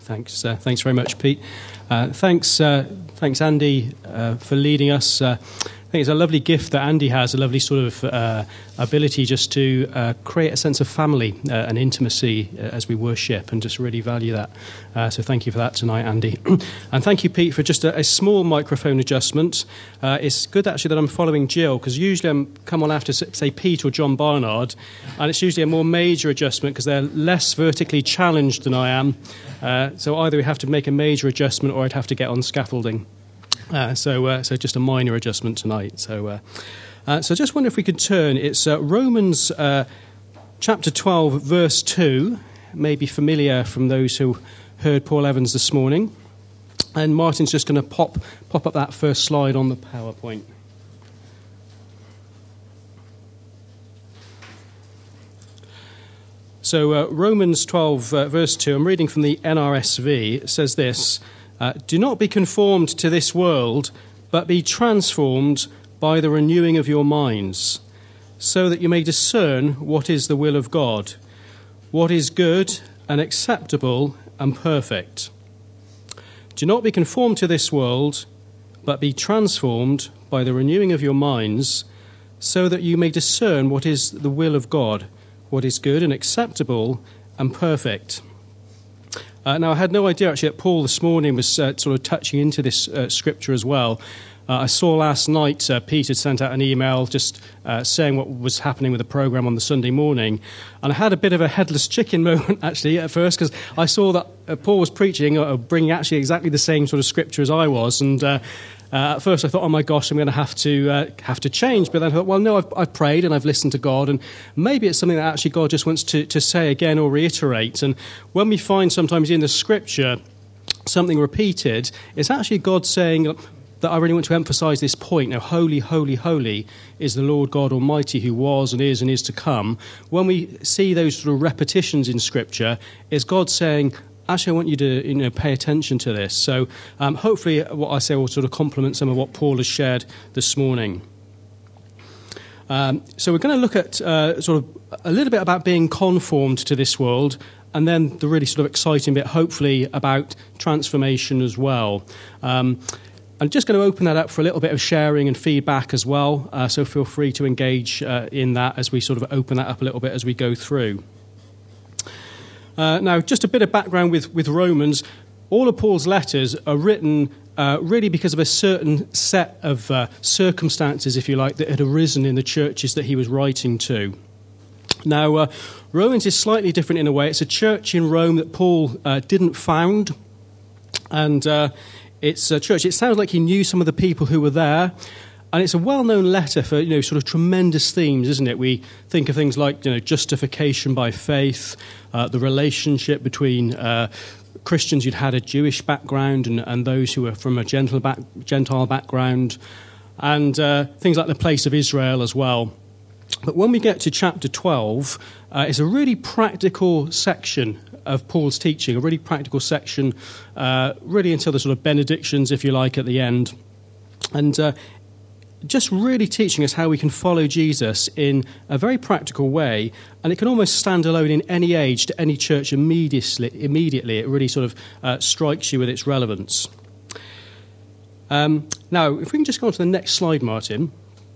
Thanks very much, Pete. Thanks, Andy, for leading us. I think it's a lovely gift that Andy has, a lovely sort of ability just to create a sense of family and intimacy as we worship, and just really value that. So thank you for that tonight, Andy. And thank you, Pete, for just a small microphone adjustment. It's good, actually, that I'm following Jill, because usually I'm come on after, say, Pete or John Barnard, and it's usually a more major adjustment because they're less vertically challenged than I am. So either we have to make a major adjustment or I'd have to get on scaffolding. So just a minor adjustment tonight. So just wonder if we could turn. It's Romans chapter 12, verse 2. May be familiar from those who heard Paul Evans this morning. And Martin's just going to pop up that first slide on the PowerPoint. So Romans 12, verse 2, I'm reading from the NRSV. It says this: do not be conformed to this world, but be transformed by the renewing of your minds, so that you may discern what is the will of God, what is good and acceptable and perfect. Do not be conformed to this world, but be transformed by the renewing of your minds, so that you may discern what is the will of God, what is good and acceptable and perfect. Now, I had no idea, actually, that Paul this morning was sort of touching into this scripture as well. I saw last night Pete had sent out an email just saying what was happening with the programme on the Sunday morning. And I had a bit of a headless chicken moment, actually, at first, because I saw that Paul was preaching, bringing actually exactly the same sort of scripture as I was. And at first I thought, oh my gosh, I'm going to have to change. But then I thought, well, no, I've prayed and I've listened to God, and maybe it's something that actually God just wants to say again or reiterate. And when we find sometimes in the scripture something repeated, it's actually God saying that I really want to emphasize this point. Now, holy, holy, holy is the Lord God Almighty, who was and is to come. When we see those sort of repetitions in scripture, it's God saying, actually, I want you to pay attention to this. So hopefully what I say will sort of complement some of what Paul has shared this morning. So we're going to look at sort of a little bit about being conformed to this world, and then the really sort of exciting bit, hopefully, about transformation as well. I'm just going to open that up for a little bit of sharing and feedback as well, so feel free to engage in that as we sort of open that up a little bit as we go through. Now, just a bit of background with Romans. All of Paul's letters are written really because of a certain set of circumstances, if you like, that had arisen in the churches that he was writing to. Now, Romans is slightly different in a way. It's a church in Rome that Paul didn't found, and it's a church. It sounds like he knew some of the people who were there, and it's a well-known letter for sort of tremendous themes, isn't it? We think of things like justification by faith, the relationship between Christians who'd had a Jewish background and those who were from a Gentile background, and things like the place of Israel as well. But when we get to chapter 12, it's a really practical section of Paul's teaching, a really practical section, really until the sort of benedictions, if you like, at the end. And just really teaching us how we can follow Jesus in a very practical way, and it can almost stand alone in any age to any church immediately. It really sort of strikes you with its relevance. Now, if we can just go on to the next slide, Martin.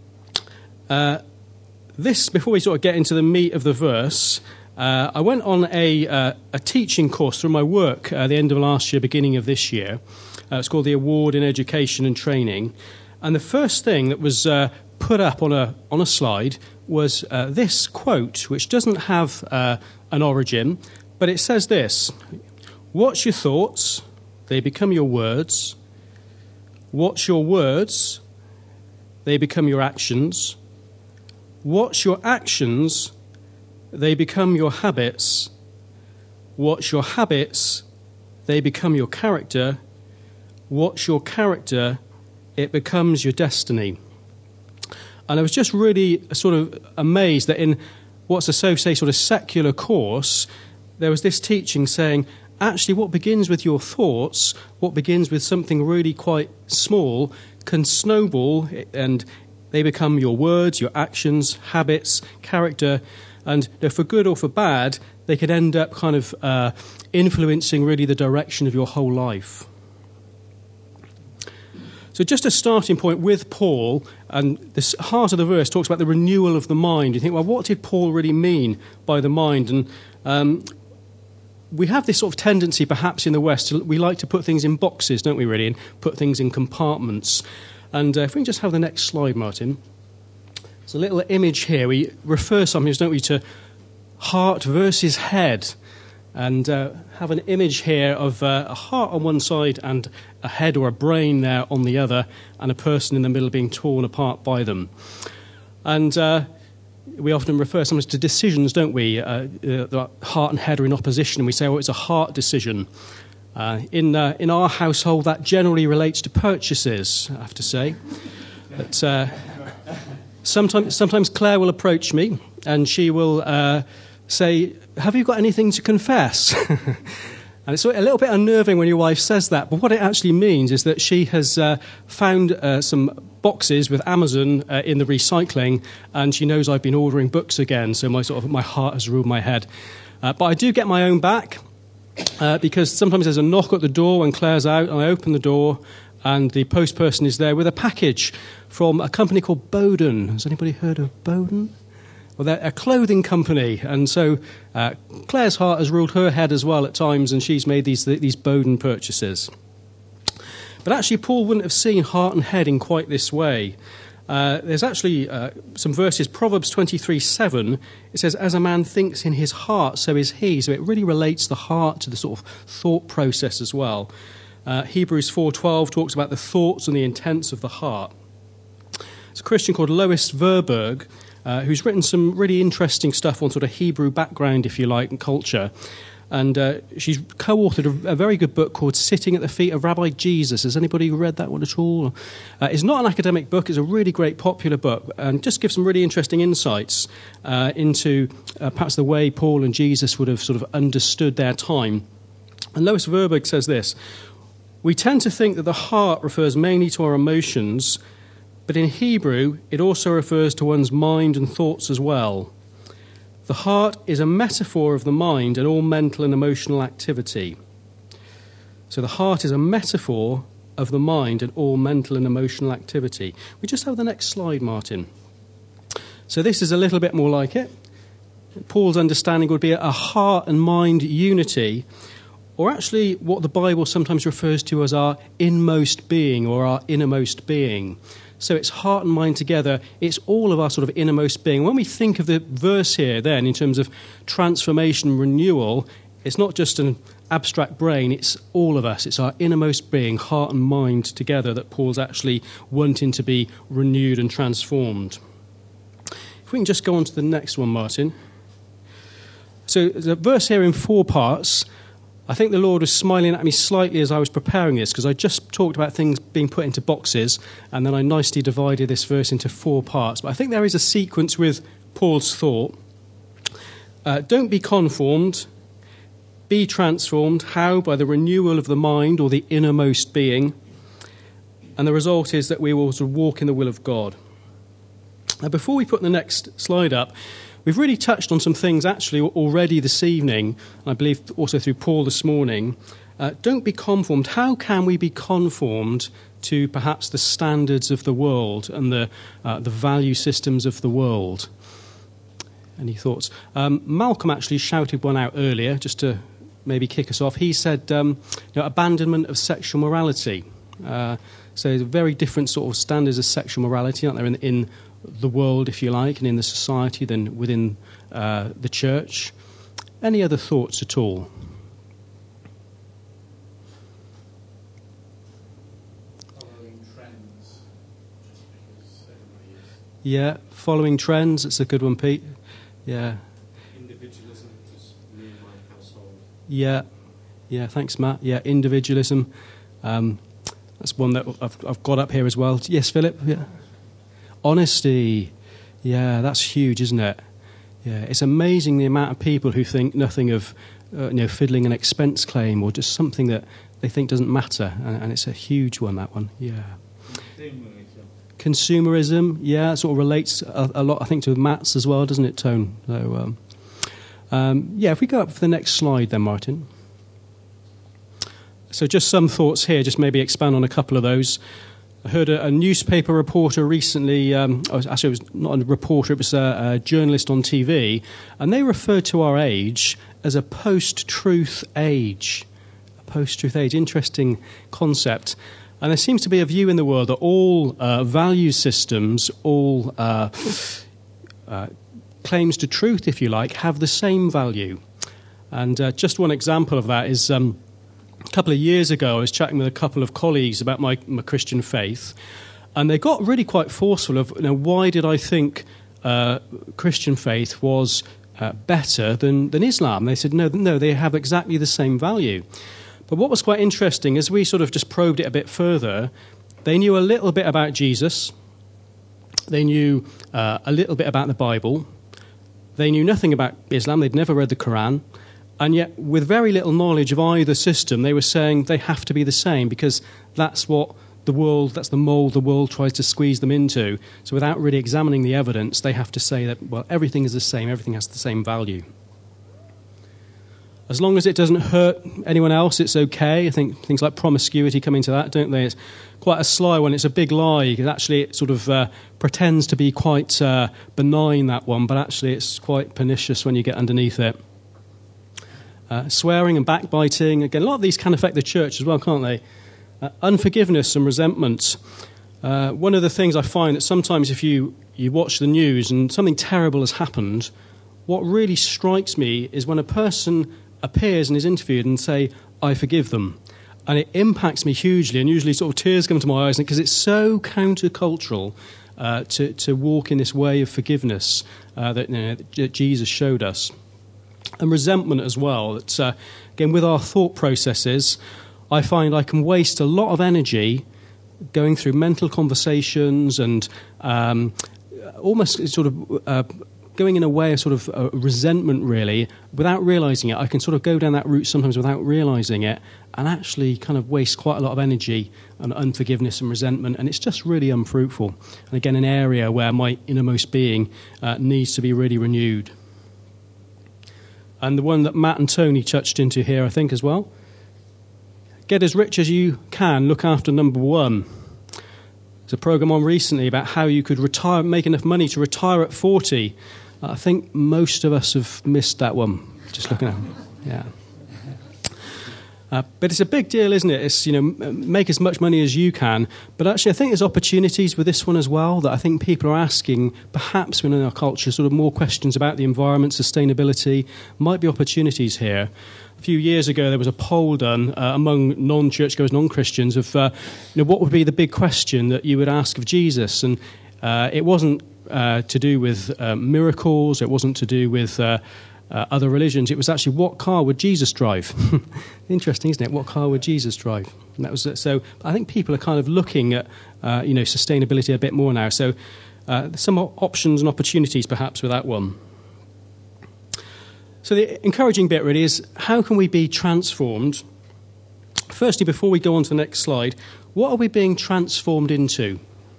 Before we sort of get into the meat of the verse, I went on a teaching course through my work at the end of last year, beginning of this year. It's called the Award in Education and Training. And the first thing that was put up on a slide was this quote, which doesn't have an origin, but it says this: "What's your thoughts? They become your words. What's your words? They become your actions. What's your actions? They become your habits. What's your habits? They become your character. What's your character? It becomes your destiny." And I was just really sort of amazed that in what's a sort of secular course, there was this teaching saying, actually what begins with your thoughts, what begins with something really quite small, can snowball, and they become your words, your actions, habits, character, and for good or for bad, they could end up kind of influencing really the direction of your whole life. So just a starting point with Paul, and the heart of the verse talks about the renewal of the mind. You think, well, what did Paul really mean by the mind? And we have this sort of tendency, perhaps in the West, we like to put things in boxes, don't we, really, and put things in compartments. And if we can just have the next slide, Martin. There's a little image here. We refer sometimes, don't we, to heart versus head. And have an image here of a heart on one side and a head or a brain there on the other, and a person in the middle being torn apart by them. And we often refer sometimes to decisions, don't we? The heart and head are in opposition, and we say, oh, it's a heart decision. In our household, that generally relates to purchases, I have to say. But sometimes Claire will approach me, and she will say, have you got anything to confess? And it's a little bit unnerving when your wife says that, but what it actually means is that she has found some boxes with Amazon in the recycling, and she knows I've been ordering books again, so my heart has ruled my head. But I do get my own back, because sometimes there's a knock at the door when Claire's out, and I open the door, and the post person is there with a package from a company called Boden. Has anybody heard of Boden? Well, they're a clothing company, and so Claire's heart has ruled her head as well at times, and she's made these Boden purchases. But actually, Paul wouldn't have seen heart and head in quite this way. There's actually some verses, Proverbs 23:7, it says, as a man thinks in his heart, so is he. So it really relates the heart to the sort of thought process as well. Hebrews 4:12 talks about the thoughts and the intents of the heart. There's a Christian called Lois Verberg, who's written some really interesting stuff on sort of Hebrew background, if you like, and culture. And she's co-authored a very good book called Sitting at the Feet of Rabbi Jesus. Has anybody read that one at all? It's not an academic book. It's a really great popular book, and just gives some really interesting insights into perhaps the way Paul and Jesus would have sort of understood their time. And Lois Verberg says this: we tend to think that the heart refers mainly to our emotions, but in Hebrew, it also refers to one's mind and thoughts as well. The heart is a metaphor of the mind and all mental and emotional activity. So the heart is a metaphor of the mind and all mental and emotional activity. We just have the next slide, Martin. So this is a little bit more like it. Paul's understanding would be a heart and mind unity, or actually what the Bible sometimes refers to as our inmost being or our innermost being. So it's heart and mind together. It's all of our sort of innermost being. When we think of the verse here then in terms of transformation and renewal, it's not just an abstract brain, it's all of us. It's our innermost being, heart and mind together, that Paul's actually wanting to be renewed and transformed. If we can just go on to the next one, Martin. So the verse here in 4 parts. I think the Lord was smiling at me slightly as I was preparing this, because I just talked about things being put into boxes, and then I nicely divided this verse into 4 parts. But I think there is a sequence with Paul's thought. Don't be conformed, be transformed. How? By the renewal of the mind, or the innermost being. And the result is that we will sort of walk in the will of God. Now, before we put the next slide up, we've really touched on some things actually already this evening, and I believe also through Paul this morning. Don't be conformed. How can we be conformed to perhaps the standards of the world and the value systems of the world? Any thoughts? Malcolm actually shouted one out earlier, just to maybe kick us off. He said, abandonment of sexual morality. So very different sort of standards of sexual morality, aren't there, in the world, if you like, and in the society than within the church. Any other thoughts at all? Following trends, just because everybody is. Yeah, following trends. That's a good one, Pete. Yeah. Individualism, just me and my household. Yeah. Thanks, Matt. Yeah, individualism. That's one that I've got up here as well. Yes, Philip. Yeah. Honesty, yeah, that's huge, isn't it? Yeah, it's amazing the amount of people who think nothing of, fiddling an expense claim or just something that they think doesn't matter, and it's a huge one. That one, yeah. Consumerism, yeah, it sort of relates a lot, I think, to Matt's as well, doesn't it, Tone? So, If we go up for the next slide then, Martin. So just some thoughts here, just maybe expand on a couple of those. I heard a newspaper reporter recently, actually it was not a reporter, it was a journalist on TV, and they referred to our age as a post-truth age. A post-truth age, interesting concept. And there seems to be a view in the world that all value systems, all claims to truth, if you like, have the same value. And just one example of that is a couple of years ago I was chatting with a couple of colleagues about my Christian faith, and they got really quite forceful of, why did I think Christian faith was better than Islam? They said, no, they have exactly the same value. But what was quite interesting, as we sort of just probed it a bit further, they knew a little bit about Jesus, they knew a little bit about the Bible, they knew nothing about Islam, they'd never read the Quran, and yet with very little knowledge of either system, they were saying they have to be the same because that's what that's the mould the world tries to squeeze them into. So without really examining the evidence, they have to say that, well, everything is the same, everything has the same value. As long as it doesn't hurt anyone else, it's okay. I think things like promiscuity come into that, don't they? It's quite a sly one. It's a big lie. Because actually, it sort of pretends to be quite benign, that one, but actually it's quite pernicious when you get underneath it. Swearing and backbiting. Again, a lot of these can affect the church as well, can't they? Unforgiveness and resentment. One of the things I find that sometimes if you watch the news and something terrible has happened, what really strikes me is when a person appears and is interviewed and say, I forgive them. And it impacts me hugely, and usually sort of tears come to my eyes because it's so countercultural to walk in this way of forgiveness that Jesus showed us. And resentment as well. That, again, with our thought processes, I find I can waste a lot of energy going through mental conversations and almost sort of going in a way of sort of resentment, really, without realising it. I can sort of go down that route sometimes without realising it and actually kind of waste quite a lot of energy on unforgiveness and resentment, and it's just really unfruitful. And again, an area where my innermost being needs to be really renewed. And the one that Matt and Tony touched into here, I think, as well. Get as rich as you can, look after number one. There's a programme on recently about how you could retire, make enough money to retire at 40. I think most of us have missed that one, just looking at it. Yeah. But it's a big deal, isn't it? It's, make as much money as you can. But actually, I think there's opportunities with this one as well, that I think people are asking, perhaps within our culture, sort of more questions about the environment, sustainability. Might be opportunities here. A few years ago, there was a poll done among non-churchgoers, non-Christians, of what would be the big question that you would ask of Jesus. And it wasn't to do with miracles. It wasn't to do with other religions. It was actually, what car would Jesus drive? Interesting, isn't it? What car would Jesus drive? And that was so. I think people are kind of looking at sustainability a bit more now. So some options and opportunities perhaps with that one. So the encouraging bit really is, how can we be transformed? Firstly, before we go on to the next slide, what are we being transformed into?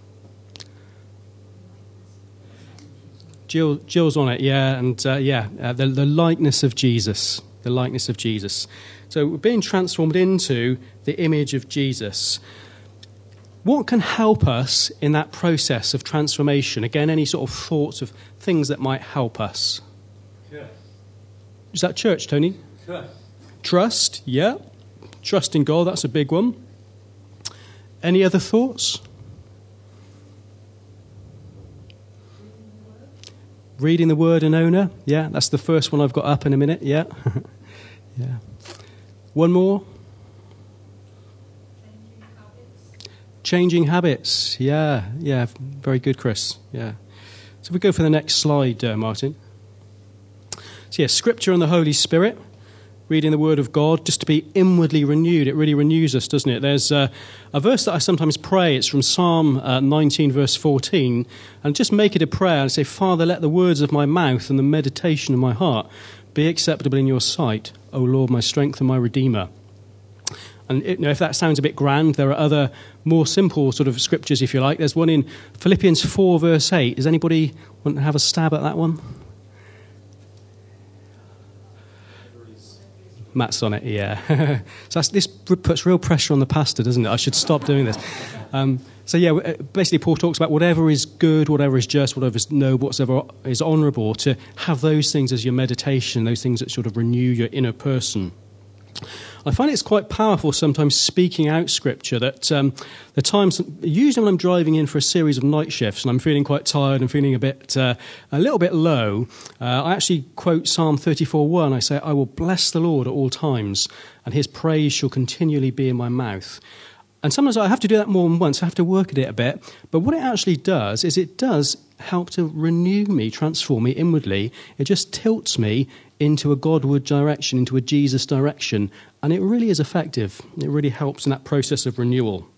Jill's on it, yeah, and the likeness of Jesus, the likeness of Jesus. So we're being transformed into the image of Jesus. What can help us in that process of transformation? Again, any sort of thoughts of things that might help us? Yeah. Is that church, Tony? Trust. Trust, yeah. Trust in God, that's a big one. Any other thoughts? Reading the Word and Owner, yeah, that's the first one I've got up in a minute, yeah. Yeah. One more? Changing habits, yeah, very good, Chris, yeah. So if we go for the next slide, Martin. So yeah, Scripture and the Holy Spirit, reading the Word of God, just to be inwardly renewed. It really renews us, doesn't it? There's a verse that I sometimes pray. It's from Psalm 19, verse 14. And just make it a prayer and say, Father, let the words of my mouth and the meditation of my heart be acceptable in your sight, O Lord, my strength and my Redeemer. And if that sounds a bit grand, there are other more simple sort of scriptures, if you like. There's one in Philippians 4, verse 8. Does anybody want to have a stab at that one? Matt's on it, yeah. This puts real pressure on the pastor, doesn't it? I should stop doing this. Basically Paul talks about whatever is good, whatever is just, whatever is noble, whatever is honourable, to have those things as your meditation, those things that sort of renew your inner person. I find it's quite powerful sometimes speaking out Scripture, that the times, usually when I'm driving in for a series of night shifts and I'm feeling quite tired and feeling a little bit low, I actually quote Psalm 34:1. I say, I will bless the Lord at all times, and his praise shall continually be in my mouth. And sometimes I have to do that more than once. I have to work at it a bit. But what it actually does is it does help to renew me, transform me inwardly. It just tilts me into a Godward direction, into a Jesus direction. And it really is effective. It really helps in that process of renewal.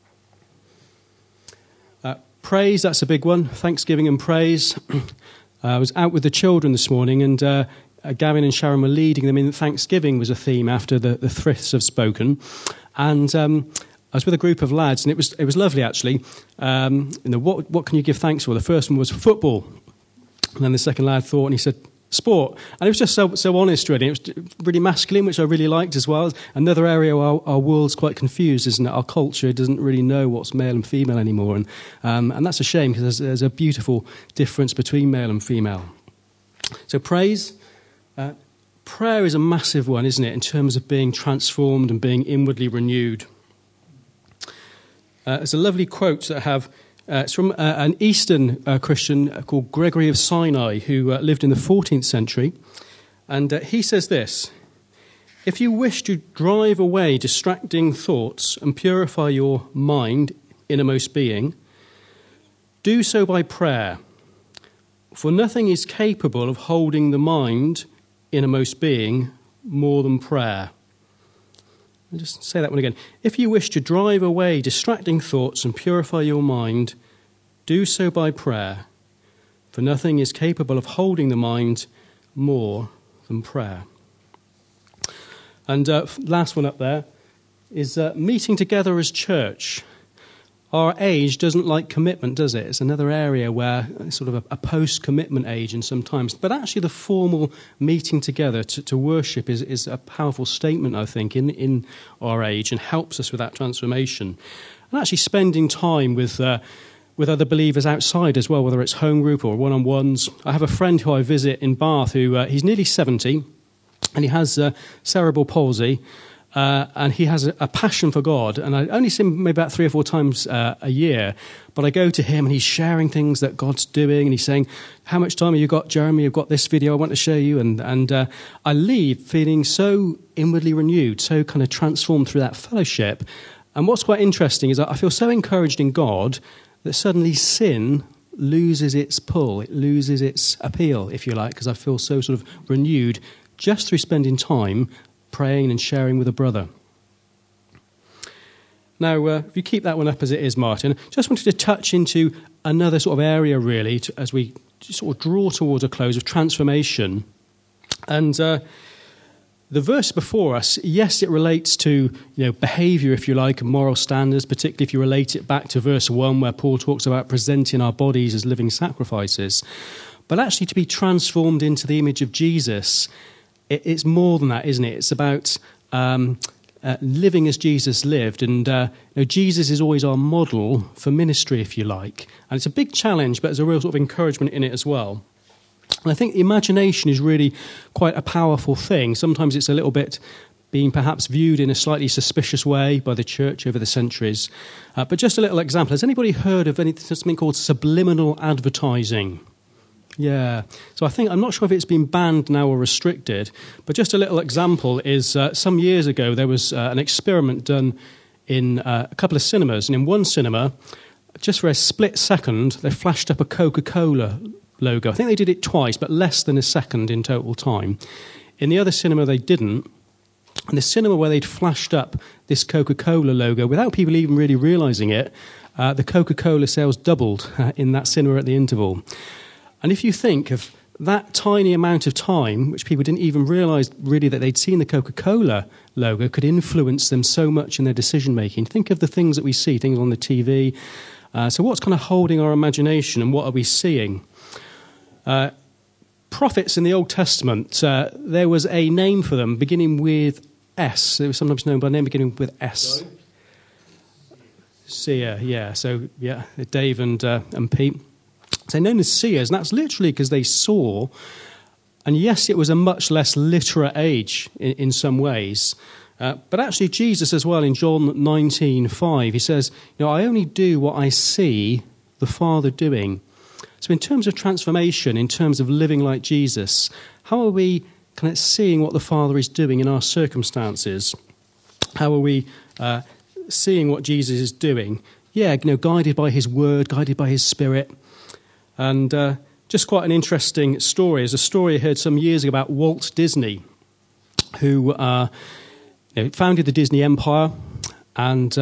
Praise, that's a big one. Thanksgiving and praise. I was out with the children this morning, and Gavin and Sharon were leading them in Thanksgiving was a theme after the Thriths have spoken. And I was with a group of lads, and it was lovely, actually. What can you give thanks for? The first one was football. And then the second lad thought, and he said, sport. And it was just so honest, really. It was really masculine, which I really liked as well. Another area where our world's quite confused, isn't it? Our culture doesn't really know what's male and female anymore. And that's a shame, because there's a beautiful difference between male and female. So praise. Prayer is a massive one, isn't it, in terms of being transformed and being inwardly renewed. There's a lovely quote that I have. It's from an Eastern Christian called Gregory of Sinai, who lived in the 14th century. And he says this: if you wish to drive away distracting thoughts and purify your mind, innermost being, do so by prayer. For nothing is capable of holding the mind, innermost being, more than prayer. I'll just say that one again. If you wish to drive away distracting thoughts and purify your mind, do so by prayer, for nothing is capable of holding the mind more than prayer. And last one up there is meeting together as church. Our age doesn't like commitment, does it? It's another area where it's sort of a post-commitment age in some times. But actually the formal meeting together to worship is a powerful statement, I think, in our age, and helps us with that transformation. And actually spending time with other believers outside as well, whether it's home group or one-on-ones. I have a friend who I visit in Bath who he's nearly 70, and he has cerebral palsy. And he has a passion for God, and I only see him maybe about 3 or 4 times a year, but I go to him and he's sharing things that God's doing, and he's saying, how much time have you got, Jeremy? I've got this video I want to show you, and I leave feeling so inwardly renewed, so kind of transformed through that fellowship. And what's quite interesting is that I feel so encouraged in God that suddenly sin loses its pull, it loses its appeal, if you like, because I feel so sort of renewed just through spending time praying and sharing with a brother. Now, if you keep that one up as it is, Martin, just wanted to touch into another sort of area, really, as we sort of draw towards a close of transformation. And the verse before us, yes, it relates to behaviour, if you like, and moral standards, particularly if you relate it back to verse 1, where Paul talks about presenting our bodies as living sacrifices. But actually to be transformed into the image of Jesus, it's more than that, isn't it? It's about living as Jesus lived. And Jesus is always our model for ministry, if you like. And it's a big challenge, but there's a real sort of encouragement in it as well. And I think the imagination is really quite a powerful thing. Sometimes it's a little bit being perhaps viewed in a slightly suspicious way by the church over the centuries. But just a little example. Has anybody heard of something called subliminal advertising? Yeah, so I'm not sure if it's been banned now or restricted, but just a little example is some years ago there was an experiment done in a couple of cinemas, and in one cinema, just for a split second, they flashed up a Coca-Cola logo. I think they did it twice, but less than a second in total time. In the other cinema they didn't, and the cinema where they'd flashed up this Coca-Cola logo, without people even really realising it, the Coca-Cola sales doubled in that cinema at the interval. And if you think of that tiny amount of time, which people didn't even realise really that they'd seen the Coca-Cola logo, could influence them so much in their decision-making. Think of the things that we see, things on the TV. So what's kind of holding our imagination, and what are we seeing? prophets in the Old Testament, there was a name for them beginning with S. They were sometimes known by a name beginning with S. Seer, yeah. So, yeah, Dave and Pete. They're known as seers, and that's literally because they saw. And yes, it was a much less literate age in some ways. But actually, Jesus as well in John 19:5, he says, I only do what I see the Father doing. So in terms of transformation, in terms of living like Jesus, how are we kind of seeing what the Father is doing in our circumstances? How are we seeing what Jesus is doing? Yeah, guided by his word, guided by his Spirit. And just quite an interesting story. There's a story I heard some years ago about Walt Disney, who founded the Disney Empire, and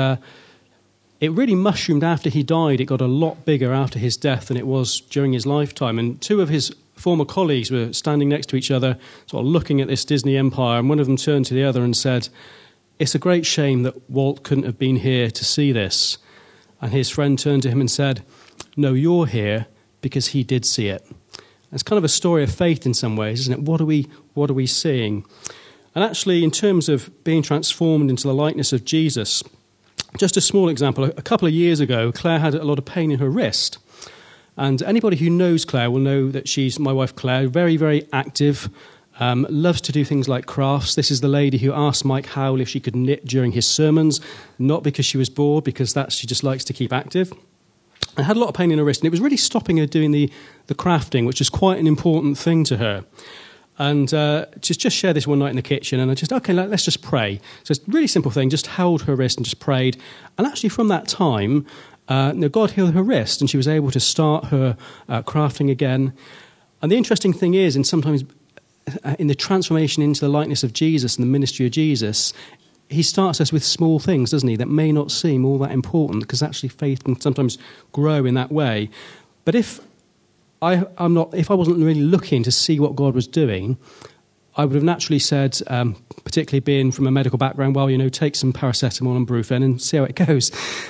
it really mushroomed after he died. It got a lot bigger after his death than it was during his lifetime. And two of his former colleagues were standing next to each other, sort of looking at this Disney Empire, and one of them turned to the other and said, "It's a great shame that Walt couldn't have been here to see this." And his friend turned to him and said, "No, you're here because he did see it." It's kind of a story of faith in some ways, isn't it? What are we seeing? And actually, in terms of being transformed into the likeness of Jesus, just a small example. A couple of years ago, Claire had a lot of pain in her wrist. And anybody who knows Claire will know that she's, my wife Claire, very, very active, loves to do things like crafts. This is the lady who asked Mike Howell if she could knit during his sermons, not because she was bored, because she just likes to keep active. I had a lot of pain in her wrist, and it was really stopping her doing the crafting, which is quite an important thing to her. And just shared this one night in the kitchen, and I just, let's just pray. So it's a really simple thing, just held her wrist and just prayed. And actually from that time, God healed her wrist, and she was able to start her crafting again. And the interesting thing is, and sometimes in the transformation into the likeness of Jesus and the ministry of Jesus, he starts us with small things, doesn't he, that may not seem all that important, because actually faith can sometimes grow in that way. But if I wasn't really looking to see what God was doing, I would have naturally said, particularly being from a medical background, take some paracetamol and Brufen and see how it goes.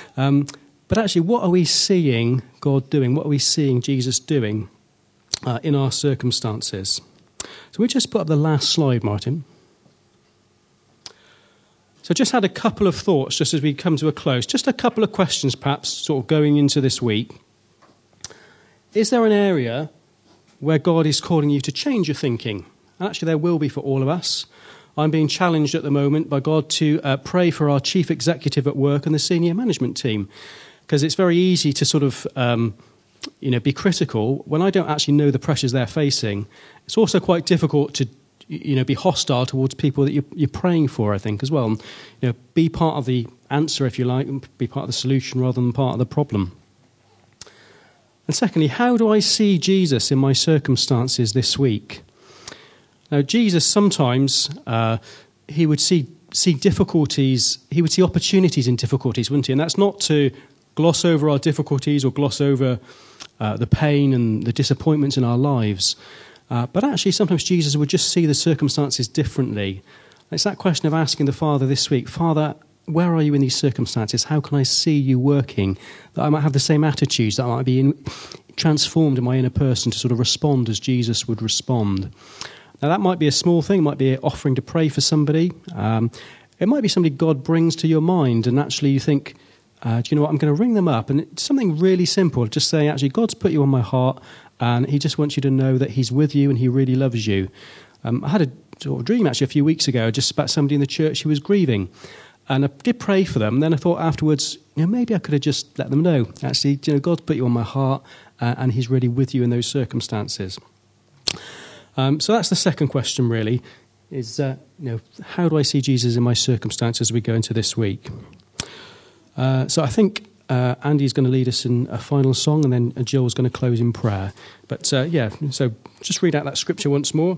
But actually, what are we seeing God doing? What are we seeing Jesus doing in our circumstances? So we just put up the last slide, Martin. So just had a couple of thoughts just as we come to a close. Just a couple of questions perhaps sort of going into this week. Is there an area where God is calling you to change your thinking? And actually there will be for all of us. I'm being challenged at the moment by God to pray for our chief executive at work and the senior management team, because it's very easy to sort of be critical when I don't actually know the pressures they're facing. It's also quite difficult to be hostile towards people that you're praying for, I think, as well. Be part of the answer, if you like, and be part of the solution rather than part of the problem. And secondly, how do I see Jesus in my circumstances this week? Now, Jesus sometimes, he would see difficulties, he would see opportunities in difficulties, wouldn't he? And that's not to gloss over our difficulties or gloss over the pain and the disappointments in our lives. But actually, sometimes Jesus would just see the circumstances differently. It's that question of asking the Father this week, Father, where are you in these circumstances? How can I see you working? That I might have the same attitudes, that I might be transformed in my inner person to sort of respond as Jesus would respond. Now, that might be a small thing. It might be offering to pray for somebody. It might be somebody God brings to your mind, and actually you think, do you know what, I'm going to ring them up. And it's something really simple, just saying, actually, God's put you on my heart, and he just wants you to know that he's with you and he really loves you. I had a sort of dream, actually, a few weeks ago, just about somebody in the church who was grieving. And I did pray for them. And then I thought afterwards, maybe I could have just let them know. Actually, God's put you on my heart, and he's really with you in those circumstances. So that's the second question, really, is, how do I see Jesus in my circumstances as we go into this week? So I think Andy's going to lead us in a final song, and then Jill's going to close in prayer. But, so just read out that scripture once more.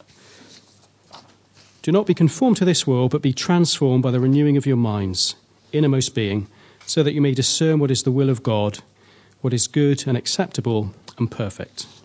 Do not be conformed to this world, but be transformed by the renewing of your minds, innermost being, so that you may discern what is the will of God, what is good and acceptable and perfect.